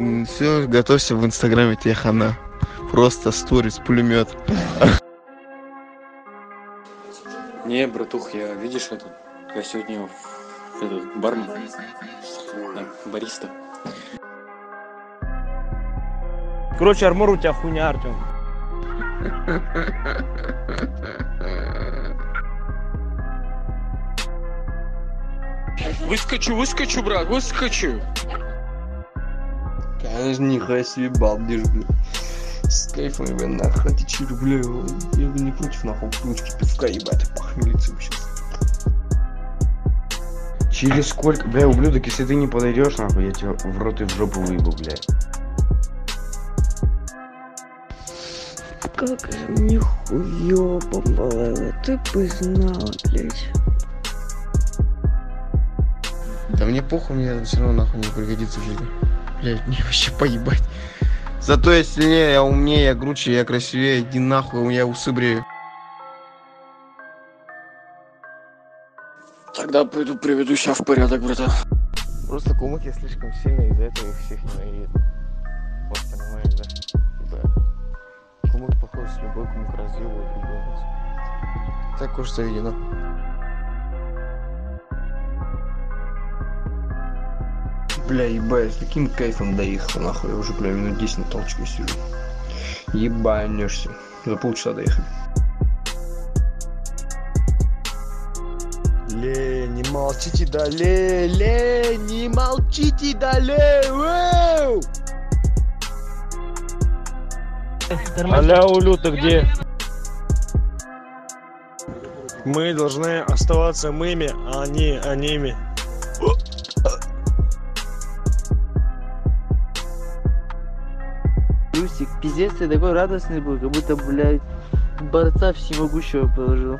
Все, готовься, в инстаграме тебе хана. Просто сторис, пулемет. Не, братух, видишь я сегодня бармен, бариста. Короче, армор у тебя хуйня, Артем. Выскочу, брат, выскочу. Конечно, нихуя себе балдеж, бля. С кайфом, бля, нахуй, ты че, бля, я бы не против, нахуй, ручки пивка, ебать, похмелиться бы сейчас. Через сколько, бля, ублюдок, если ты не подойдешь, нахуй, я тебя в рот и в жопу выебу, бля. Как же мне хуёво было, ты бы знала, блядь. Да мне похуй, мне это все равно нахуй не пригодится в жизни. Блядь, мне вообще поебать. Зато я сильнее, я умнее, я круче, я красивее, иди нахуй, у меня усы брею. Тогда пойду приведу себя в порядок, братан. Просто кумык я слишком сильный, из-за этого их всех ненавидит. Вот понимаешь, да? Типа, кумык похож с любой кумык разъебывает любой. Так уж заведено. Бля, ебать, с таким кайфом доехал, нахуй, я уже, бля, минут 10 на толчке сижу. Ебанешься. За полчаса доехали. Не молчите далее, не молчите далее. Аля, Улю, ты где? Мы должны оставаться мыми, а не ними. Русик, пиздец, ты такой радостный был, как будто, блядь, борца всемогущего положил.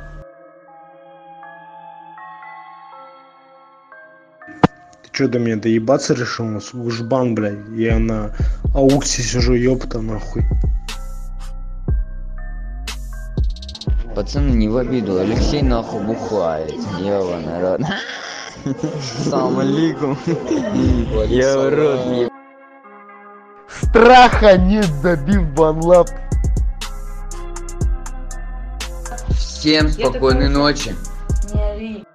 Ты чё до меня доебаться решил? Службан, блядь. Я на ауксе сижу, ёпта нахуй. Пацаны, не в обиду, Алексей нахуй бухает. Ёва, народ. Салам алейкум. Я рот. Страха нет, добив банлап. Всем спокойной ночи. Не ори.